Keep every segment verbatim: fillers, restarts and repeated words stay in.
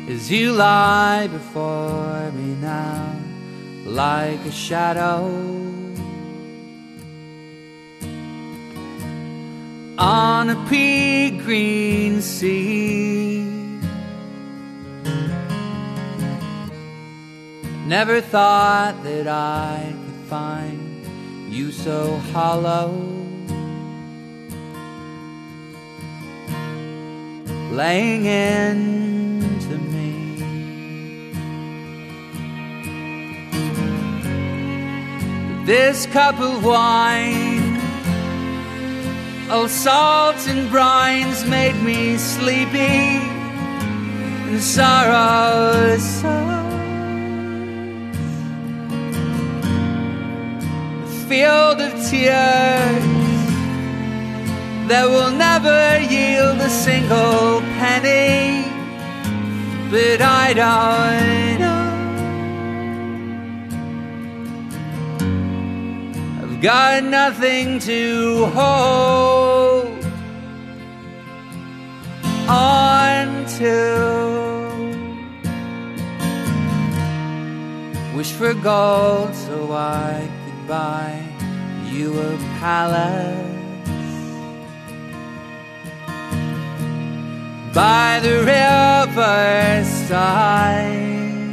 as you lie before me now like a shadow on a pea green sea. Never thought that I could find you so hollow, laying into me. This cup of wine, all salt and brines, made me sleepy in sorrow's songs. A field of tears that will never yield a single penny, but I don't know. I've got nothing to hold on to. Wish for gold so I could buy you a palace by the riverside.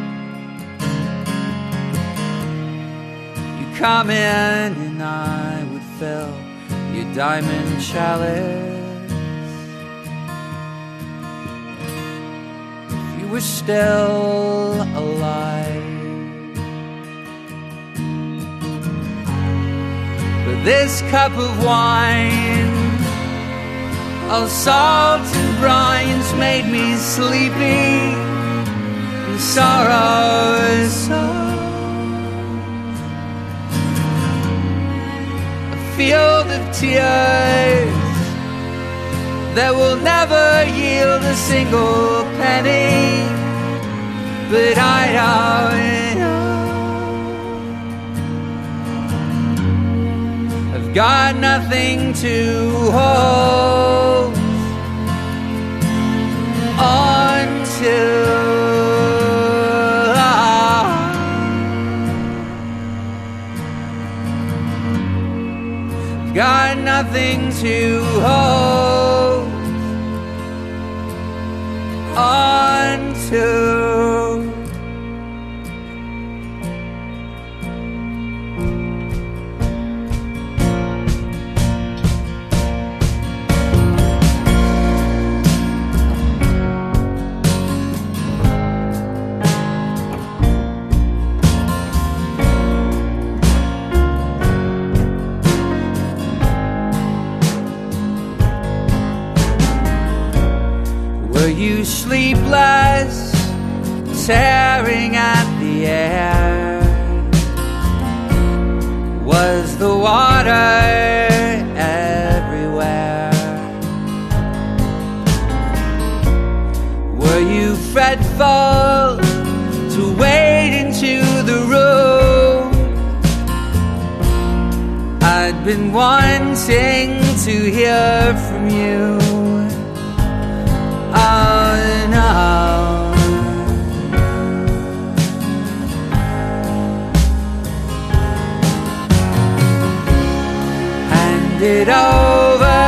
You come in and I would fill your diamond chalice if you were still alive. But this cup of wine, all salt and brines, made me sleepy in sorrow's songs. A field of tears that will never yield a single penny, but I don't know. I've got nothing to hold until I've got nothing to hold until you sleepless, tearing at the air? Was the water everywhere? Were you fretful to wade into the room? I'd been wanting to hear from you. Oh no. Hand it over,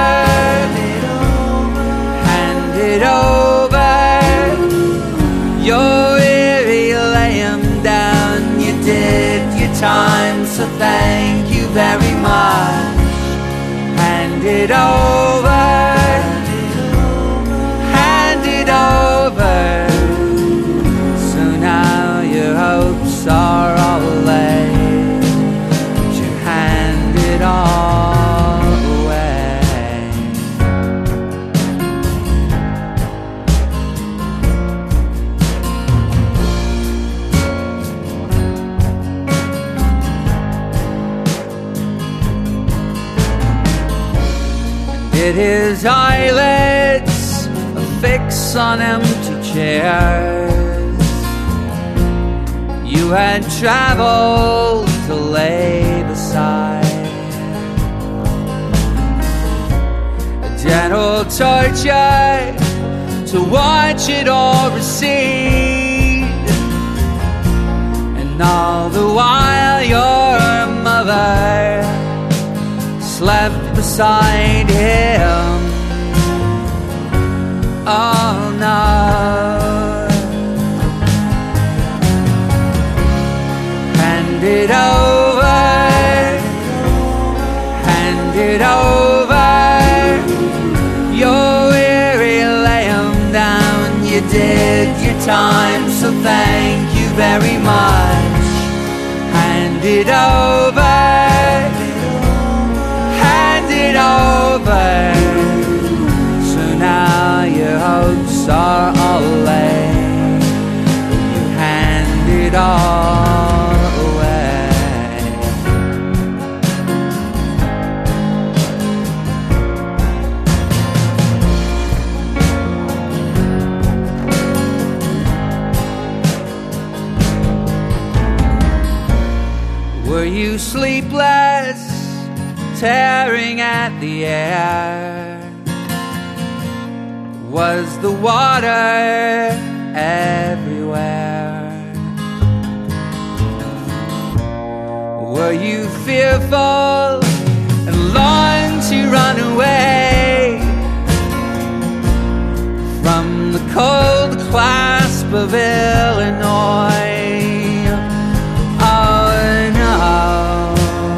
hand it over. You're weary, lay 'em down. You did your time, so thank you very much. Hand it over, over. So now your hopes are all laid, you hand it all away. Did his eyelids fix on empty chairs? You had traveled to lay beside a gentle torture to watch it all recede. And all the while your mother slept beside him. Oh no. Hand it over, hand it over. You're weary, lay 'em down. You did your time, so thank you very much. Hand it over, hand it over. So now your hopes are all laid. You hand it all away. Were you sleepless, tearing at the air? Was the water everywhere? Were you fearful and longed to run away from the cold clasp of Illinois? Oh no,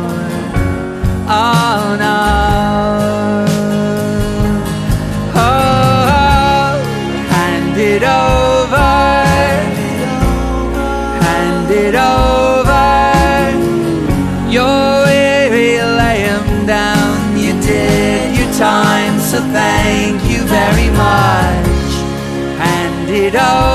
oh no. Oh, hand it over, hand it over. You're weary, lay 'em down. You did your time, so thank you very much. Hand it over.